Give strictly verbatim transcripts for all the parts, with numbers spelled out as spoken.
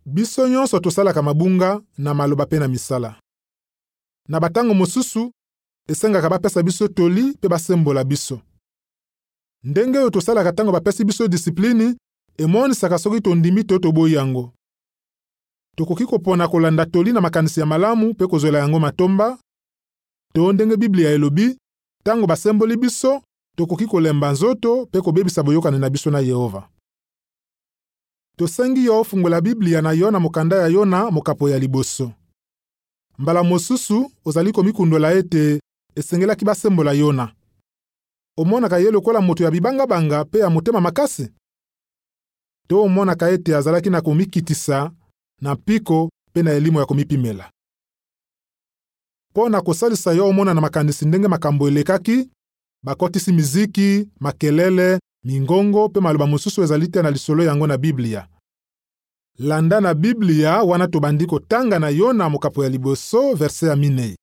Biso nyonso tosalaka mabunga na maloba pe na misala. Na batango mosusu, esengaka bapesa biso toli pe basembola biso. Ndenge oyo tosalaka tango bapesi biso disiplini, emonisaka soki tondimi to toboyi yango. Tokoki kopona kolanda toli na makanisi ya malamu pe kozwela yango matomba. To ndenge Biblia elobi, tango basemboli biso, tokoki kolemba nzoto pe kobebisa boyokani na biso na Yehova. Tosengi yo fungola Biblia na yo na mokanda ya Yona mokapo ya liboso. Mbala mosusu ozali komikundola ete esengelaki basembola Yona. Omonaka ye lokola moto ya bibanga-banga pe ya motema makasi. To omonaka ete azalaki na komikitisa na mpiko pe na elimo ya komipimela. Po na kosalisa yo omona na makanisi ndenge makambo elekaki, bakotisi miziki, makelele, mingongo pe maloba mosusu ezali te na lisolo yango na Biblia. Landa na Biblia wana tobandi kotanga na Yona mokapo ya liboso verse ya minei.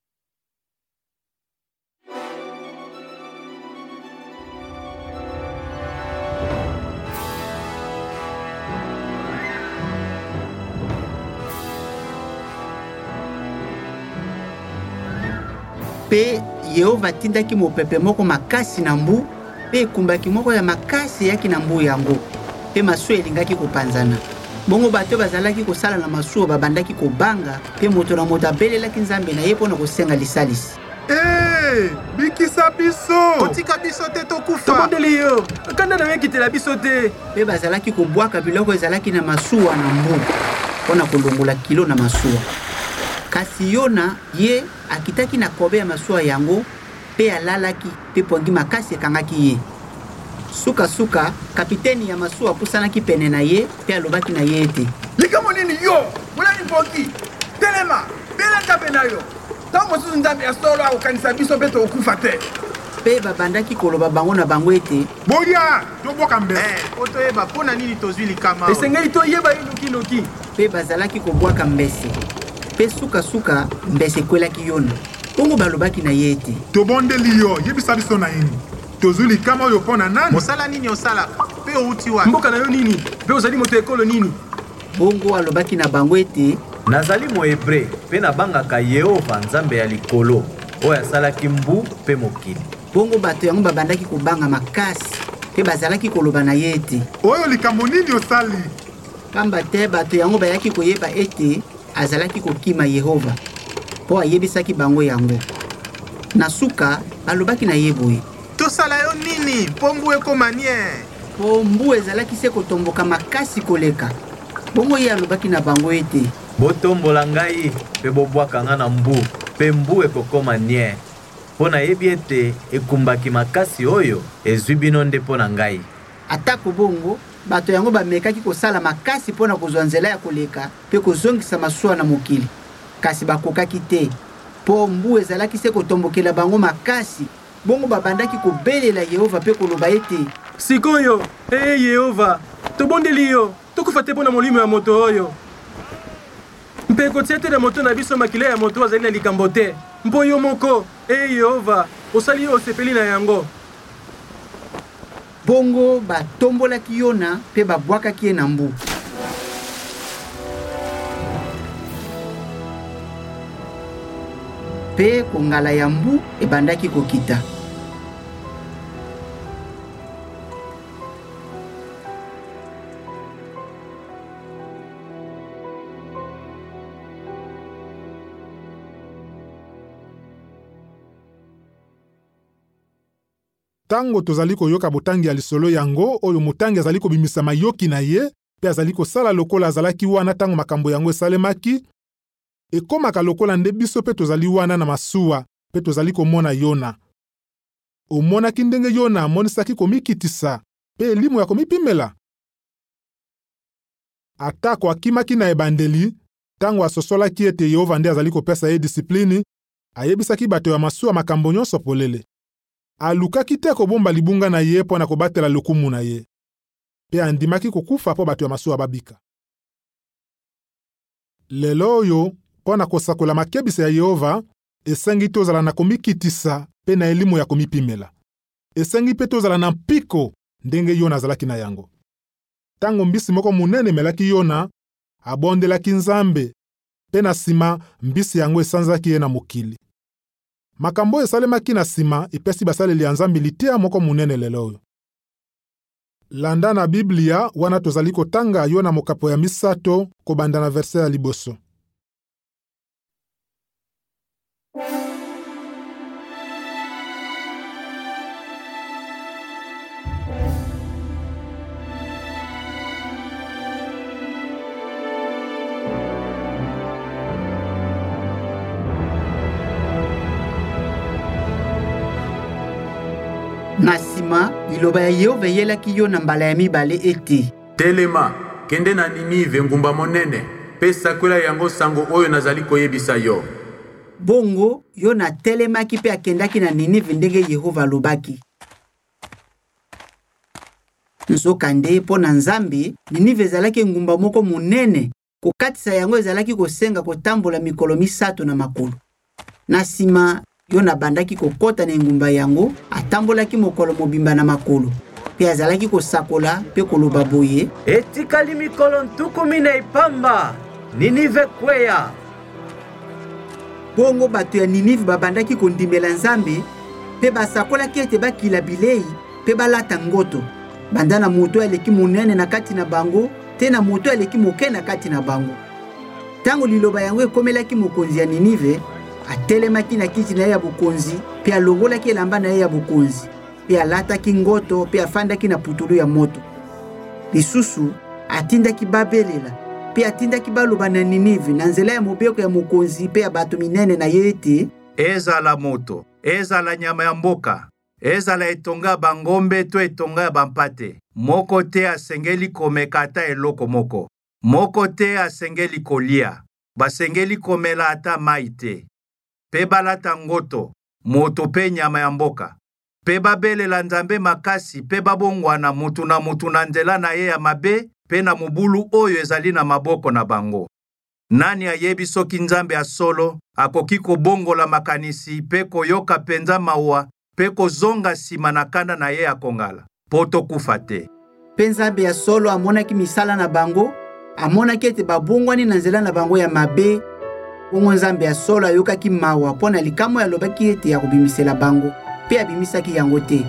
Pe Yehova tindaki mopepe moko makasi na mbu, pe kumbaki moko ya makasi yaki na mbu yango. Pe masuwa elingaki kopanzana. Bongo bato bazalaki kosala na masuwa babandaki kobanga, pe moto na moto abelelaki nzambe na ye pona kosenga lisalisi. Eh, bikisa biso! Kotika biso te tokufa! Tobondeli yo! Kanda na mekitela biso te! Pe bazalaki kobwaka biloko ezalaki na masuwa na mbu, pona kolongola kilo na masuwa. Kasi Yona ye akitaki na kobe ya masuwa yango pe alalaki pe pongi makasi ekangaki ye. Suka suka kapiteni ya masuwa pusanaki pene na ye pe alobaki na ye ete likamo nini yo mulani pongi telema belanga pena yo tango mosusu nzambe ya solo akokanisa biso mpe tokufa te. Pe babandaki koloba bango na bango ete boya toboka mbese eh, po toyeba mpona nini tozwi likama esengeli toyeba ye noki-noki. Pe bazalaki kobwaka mbese. Pe suka-suka mbese ekwelaki Yona. Bongo balobaki na ye ete tobondeli yo yebisa biso na ini. Tozwi likama oyo mpona nani? mosala nini osalaka pe outi wapi? Mboka na yo nini? Pe ozali moto ekolo nini? Bongo alobaki na bango ete nazali Mohebre pe nabangaka Yehova nzambe ya likolo oyo asalaki mbu pe mokili. Bongo bato yango babandaki kobanga makasi pe bazalaki koloba na ye ete oyo likambo nini osali? Pamba te bato yango bayaki koyeba ete azalaki kokima Yehova po ayebisaki bango yango. Na suka balobaki na ye boye tosala yo nini po mbu ekoma nie? Po mbu ezalaki se kotomboka makasi koleka. Bongo ye alobaki na bango ete botombola ngai pe bobwaka nga na mbu pe mbu ekokoma nie. Po nayebi ete ekumbaki makasi oyo ezwi bino nde po na ngai. Atako bongo bato yango bamekaki kosala makasi pona kozwa nzela ya koleka pe kozongisa masuwa na mokili. Kasi bakokaki te po mbu ezalaki se kotombokela bango makasi. Bongo babandaki kobelela Yehova pe koloba ete sikoyo eh Yehova tobondeli yo tokufa te pona molimo ya moto oyo. Mpe kotia te na moto na biso makila ya moto azali na likambo te. Mpo yo moko eh Yehova osali yo osepeli na yango. Bongo batombolaki Yona pe babwakaki ye na mbu. Pe kongala ya mbu ebandaki kokita. Tango tozali koyoka botangi ya lisolo yango oyo motangi azali kobimisa mayoki na ye pe azali kosala lokola azalaki wana tango makambo yango esalemaki, ekomaka lokola nde biso pe tozali wana na masuwa pe tozali komona Yona. Omonaki ndenge Yona amonisaki komikitisa pe elimu ya komipimela. Atako akimaki na ebandeli, tango asosolaki ete Yehova nde azali kopesa ye disiplini, ayebisaki bato ya masuwa makambo nyonso polele. Alukaki te kobomba libunga na ye pona kobatela lokumu na ye. Pe andimaki kokufa po bato ya masuwa babika. Lelo oyo, pona kosakola makebisa ya Yehova, esengi tozala na komikitisa pe na elimu ya komipimela. Esengi pe tozala na mpiko ndenge Yona azalaki na yango. Tango mbisi moko munene melaki Yona, abondelaki Nzambe, pe na nsima mbisi yango esanzaki ye na mokili. Makambo esalemaki na nsima epesi basaleli ya Nzambe litia moko munene lelo oyo. Landa na Biblia wana tozali kotanga Yona mokapo ya misato kobanda na verse ya liboso. Na nsima liloba ya Yehova eyelaki Yona mbala ya mibale ete telema kende na Ninive ngumba monene pe sakwela yango sango oyo nazali koyebisa yo. Bongo Yona atelemaki pe akendaki na Ninive ndenge Yehova alobaki. Nzokande mpo na Nzambe, Ninive ezalaki ngumba moko monene, kokatisa yango ezalaki kosenga kotambola mikolo misato na makolo. Na nsima Yona bandaki kokota na ngumba yango, atambolaki mokolo mobimba na makolo. Pe azalaki kosakola pe koloba boye, etikali mikolo ntuku mine ipamba, Ninive kweya. Bongo bato ya Ninive babandaki kondimela Nzambe, pe basakolaki ete bakila bilei, pe balata ngoto. Banda na moto aleki monene na kati na bango, te na moto aleki moke na kati na bango. Tango liloba yango ekomelaki mokonzi ya Ninive, atelemaki na kiti na ye ya bokonzi, pe alongolaki elamba na ye ya bokonzi, pe alataki ngoto, pe afandaki na putulu ya moto. Lisusu atindaki babelela, pe atindaki baloba na Ninive na nzela ya mobeko ya mokonzi pe ya bato minene na ye ete ezala moto, ezala nyama ya mboka, ezala etonga bangombe to etonga ya bampate, moko te asengeli komeka ata eloko moko, moko te asengeli kolia, basengeli komela ata mai te. Pe balata ngoto, moto pe nyama ya mboka. Pe babelela Nzambe makasi, pe babongwana mutu na mutu na nzela na ye ya mabe, pe na mobulu oyo ezali na maboko na bango. Nani ayebi soki Nzambe ya solo, akoki kobongola makanisi, pe koyoka penza mawa, pe kozonga sima na kanda na ye ya kongala, poto kufa te. Pe Nzambe ya solo amonaki misala na bango, amonaki ete babongwani na nzela na bango ya mabe. Bongo Nzambe ya solo ayokaki mawa mpo na likamo alobaki ete ya kobimisela bango, pe abimisaki yango te.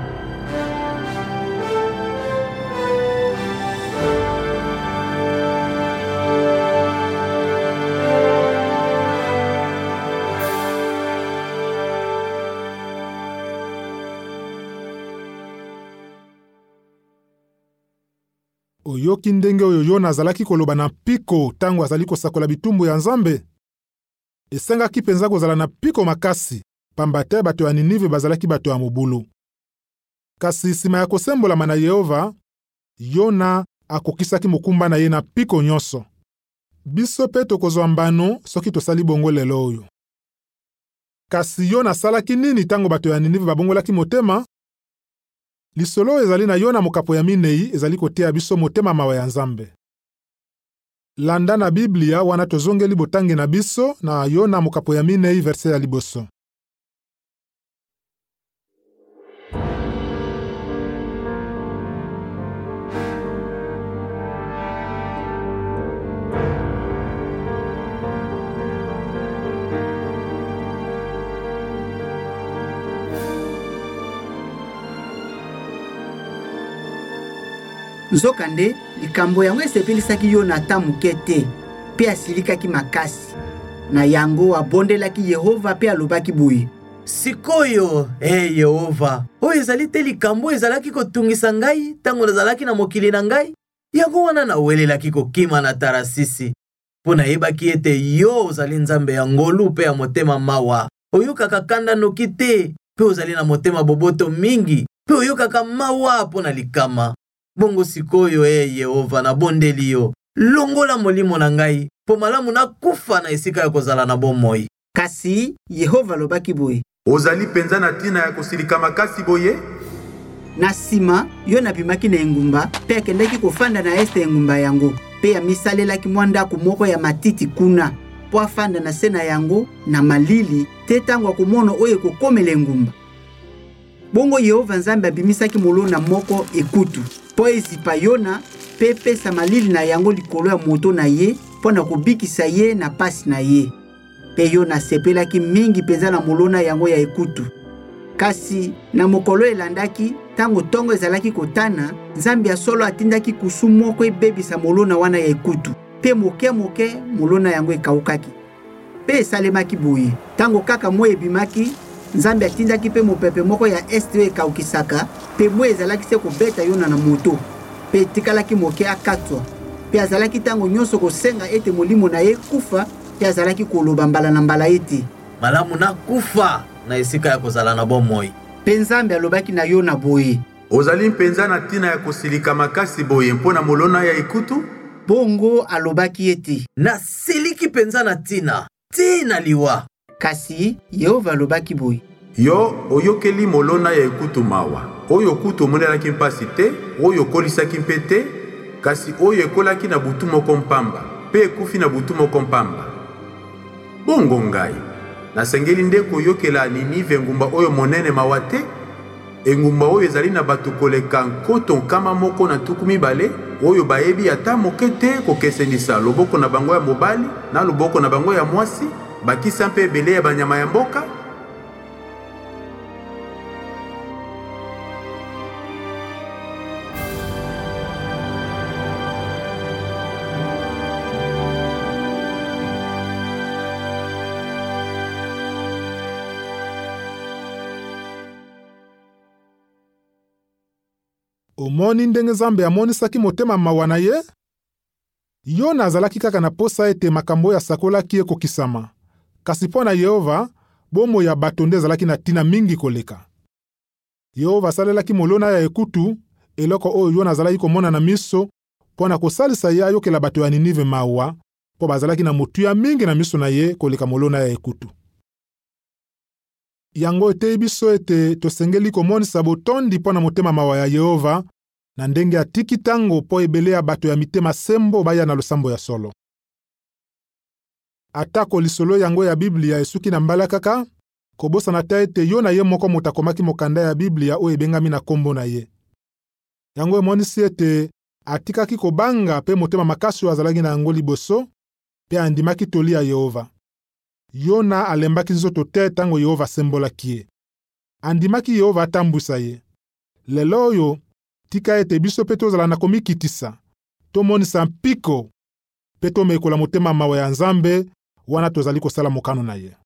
Oyoki ndenge oyo Yona azalaki koloba na piko tango azali kosakola bitumbu ya Nzambe? Esengaki penza kozala na piko makasi, pamba te bato ya Ninive bazalaki bato ya mobulu. Kasi sima ya kosembolama na Yehova, Yona akokisaki mokumba na ye na piko nyonso. Biso pe tokozwa mbano soki tosali bongo lelo oyo. Kasi Yona asalaki nini tango bato ya Ninive babongolaki motema? Lisolo ezali na Yona mokapo ya minei ezali kotia biso motema mawa ya Nzambe. Landa na Biblia wana tozongeli botangi na biso na Yona mokapo ya minei verse ya liboso. Nzokande likambo yango esepelisaki Yona ata moke te, pe asilikaki makasi. Na yango abondelaki Yehova pe alobaki boye, sikoyo hey Yehova, oyo ezali te likambo ezalaki kotungisa ngai tango nazalaki na mokili na ngai? Yango wana nawelelaki kokima na Tarasisi, mpo nayebaki ete yo ozali Nzambe ya ngolu pe ya motema mawa, oyokaka kanda noki te, pe ozali na motema boboto mingi, pe oyokaka mawa mpo na likama. Bongo sikoyo hey Yehova, na bondeli yo, longola molimo na ngai, po malamu na kufa na esika ya kozala na bomoi. Kasi Yehova lobaki boye, ozali penza na tina ya kosilika makasi boye? Na sima Yona bimaki na engumba, pe akendaki kofanda na este engumba yango, pe amisalelaki mwa ndako moko ya matiti kuna, po afanda na se na yango na malili, te tango akomona oyo kokomela engumba. Bongo Yehova Nzambe abimisaki molona moko ekutu, po ezipa Yona, mpe pesa malili na yango likolo ya moto na ye mpo na kobikisa ye na pasi na ye. Mpe Yona asepelaki mingi mpenza na molona yango ya ekutu. Kasi na mokolo elandaki, tango tongo ezalaki kotana, Nzambe ya solo atindaki kusu moko ebebisa molona wana ya ekutu. Mpe moke moke molona yango ekawukaki. Mpe esalemaki boye, tango kaka mwa ebimaki, Nzambe atindaki mpe mopepe moko ya este oyo ekawukisaka, mpe mwa ezalaki se kobeta Yona na moto. Mpe etikalaki moke akatwa. Mpe azalaki tango nyonso kosenga ete molimo na ye kufa, mpe azalaki koloba mbala na mbala ete malamu nakufa na esika ya kozala na bomoi. Mpe Nzambe alobaki na Yona boye, ozali mpenza na ntina ya kosilika makasi boye mpo na molona ya ekutu? Bongo alobaki ete nasiliki mpenza na ntina tina liwa. Kasi Yehova alobaki boye, yo oyokeli molona ya ekutu mawa oyo kutu omonelaki mpasi te, oyo okolisaki mpe te, kasi oyo ekolaki na butu moko mpamba mpe ekufi na butu moko mpamba. Bongo ngai nasengeli nde koyokela Ninive engumba oyo monene mawa te, engumba oyo ezali na bato koleka nkoto nkama moko na tuku mibale, oyo bayebi ata moke te kokesenisa loboko na bango ya mobali na loboko na bango ya mwasi, bakisa mpe ebele ya banyama ya mboka. Omoni ndenge Nzambe amonisaki motema mawa na ye? Yona azalaki kaka na posa ete makambo ya sakolaki ekokisama. Kasi mpo na Yehova, bomo ya bato nde ezalaki na tina mingi koleka. Yehova asalelaki molona ya ekutu, eloko oyo Yona azalaki komona na miso, mpo na kosalisa ye ayokela bato ya Ninive mawa, mpo bazalaki na motuya mingi na miso na ye koleka molona ya ekutu. Yango ete biso ete tosengeli komonisa botondi mpo na motema mawa ya Yehova, na ndenge atiki tango po ebele ya bato ya mitema sembo baya na losambo ya solo. Atako lisolo yango ya Biblia esuki na mbala kaka, kobosa na ta ete Yona ye moko motakomaki mokanda ya Biblia oyo ebengami na kombo na ye. Yango emonisi ete atikaki kobanga pe motema makasi azalaki na yango liboso, pe andimaki toli ya Yehova. Yona alembaki nzoto te tango Yehova sembolaki ye. Andimaki Yehova atambusa ye. Lelo oyo, tika ete biso pe tozala na komikitisa, tomonisa mpiko, pe tomekola motema mawa ya Nzambe, wana tozali kosala mokano na ye.